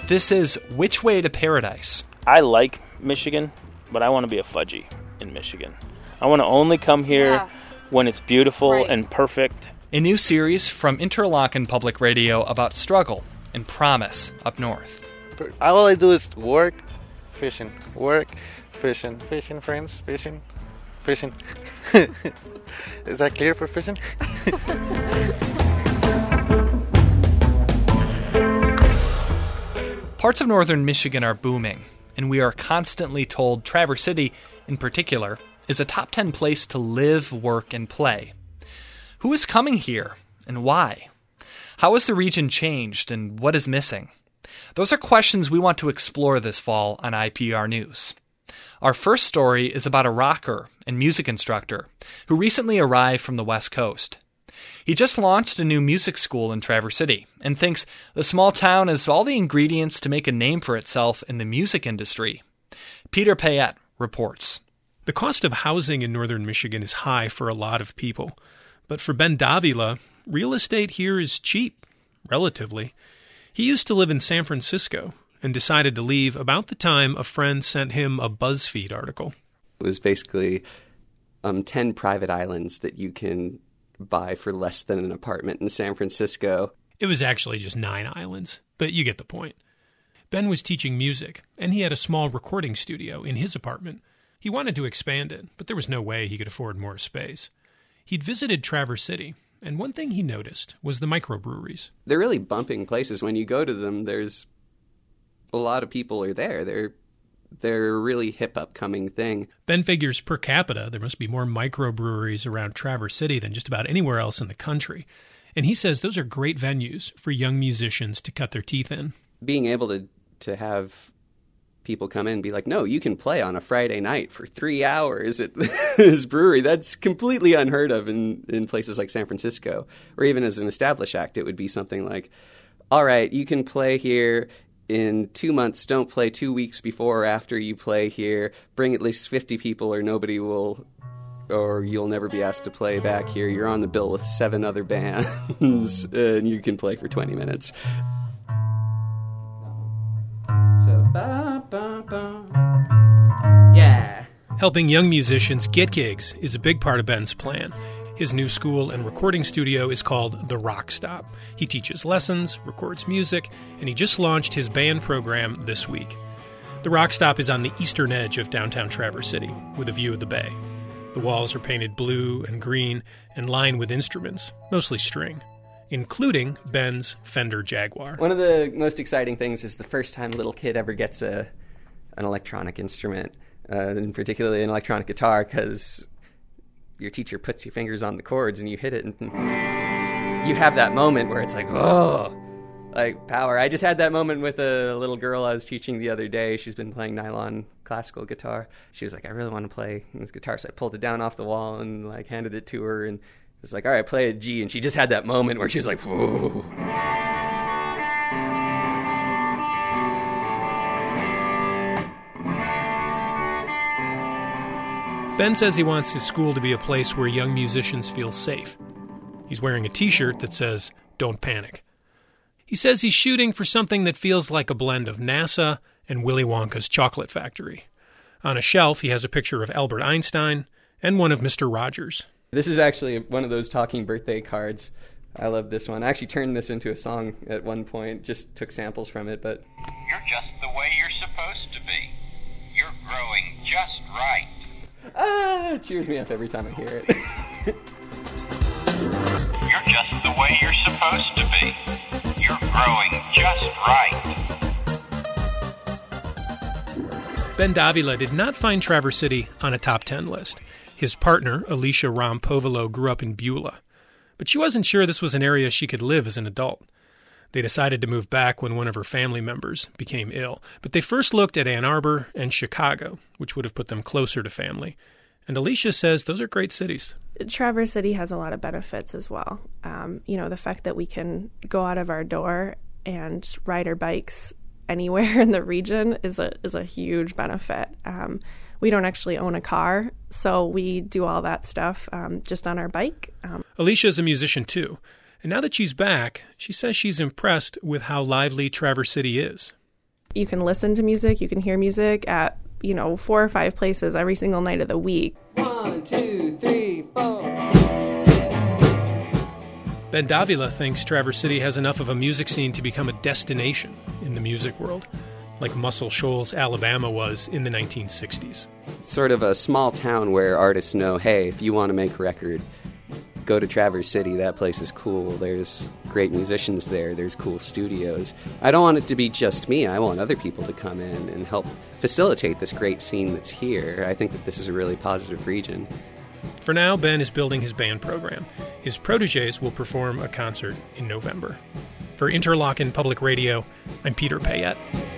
This is Which Way to Paradise. I like Michigan, but I want to be a fudgy in Michigan. I want to only come here when it's beautiful and perfect. A new series from Interlochen Public Radio about struggle and promise up north. All I do is work, fishing, work, fishing, friends, fishing. Is that clear for fishing? Parts of northern Michigan are booming, and we are constantly told Traverse City, in particular, is a top 10 place to live, work, and play. Who is coming here, and why? How has the region changed, and what is missing? Those are questions we want to explore this fall on IPR News. Our first story is about a rocker and music instructor who recently arrived from the West Coast. He just launched a new music school in Traverse City and thinks the small town has all the ingredients to make a name for itself in the music industry. Peter Payette reports. The cost of housing in northern Michigan is high for a lot of people. But for Ben Davila, real estate here is cheap, relatively. He used to live in San Francisco and decided to leave about the time a friend sent him a BuzzFeed article. It was basically 10 private islands that you can buy for less than an apartment in San Francisco. It was actually just 9 islands, but you get the point. Ben was teaching music, and he had a small recording studio in his apartment. He wanted to expand it, but there was no way he could afford more space. He'd visited Traverse City, and one thing he noticed was the microbreweries. They're really bumping places. When you go to them, there's a lot of people are there. They're a really hip, upcoming thing. Ben figures per capita, there must be more microbreweries around Traverse City than just about anywhere else in the country. And he says those are great venues for young musicians to cut their teeth in. Being able to have people come in and be like, no, you can play on a Friday night for 3 hours at this brewery. That's completely unheard of in places like San Francisco. Or even as an established act, it would be something like, all right, you can play here in 2 months. Don't play 2 weeks before or after you play here. Bring at least 50 people or nobody will, or you'll never be asked to play back here. You're on the bill with 7 other bands and you can play for 20 minutes. Yeah. Helping young musicians get gigs is a big part of Ben's plan. His new school and recording studio is called The Rock Stop. He teaches lessons, records music, and he just launched his band program this week. The Rock Stop is on the eastern edge of downtown Traverse City, with a view of the bay. The walls are painted blue and green and lined with instruments, mostly string, including Ben's Fender Jaguar. One of the most exciting things is the first time a little kid ever gets an electronic instrument, and particularly an electronic guitar, because your teacher puts your fingers on the chords and you hit it, and you have that moment where it's like, oh, like power. I just had that moment with a little girl I was teaching the other day. She's been playing nylon classical guitar. She was like, I really want to play this guitar. So I pulled it down off the wall and like handed it to her, and it's like, all right, play a G. And she just had that moment where she was like, whoa. Ben says he wants his school to be a place where young musicians feel safe. He's wearing a t-shirt that says, "Don't panic." He says he's shooting for something that feels like a blend of NASA and Willy Wonka's chocolate factory. On a shelf, he has a picture of Albert Einstein and one of Mr. Rogers. This is actually one of those talking birthday cards. I love this one. I actually turned this into a song at one point, just took samples from it, but... You're just the way you're supposed to be. You're growing just right. It cheers me up every time I hear it. You're just the way you're supposed to be. You're growing just right. Ben Davila did not find Traverse City on a top 10 list. His partner, Alicia Rampovolo, grew up in Beulah. But she wasn't sure this was an area she could live as an adult. They decided to move back when one of her family members became ill. But they first looked at Ann Arbor and Chicago, which would have put them closer to family. And Alicia says those are great cities. Traverse City has a lot of benefits as well. The fact that we can go out of our door and ride our bikes anywhere in the region is a huge benefit. We don't actually own a car, so we do all that stuff just on our bike. Alicia's a musician too. And now that she's back, she says she's impressed with how lively Traverse City is. You can listen to music, you can hear music at, 4 or 5 places every single night of the week. 1, 2, 3, 4. Ben Davila thinks Traverse City has enough of a music scene to become a destination in the music world, like Muscle Shoals, Alabama was in the 1960s. Sort of a small town where artists know, hey, if you want to make a record, go to Traverse City. That place is cool. There's great musicians there. There's cool studios. I don't want it to be just me. I want other people to come in and help facilitate this great scene that's here. I think that this is a really positive region. For now, Ben is building his band program. His protégés will perform a concert in November. For Interlochen Public Radio, I'm Peter Payette.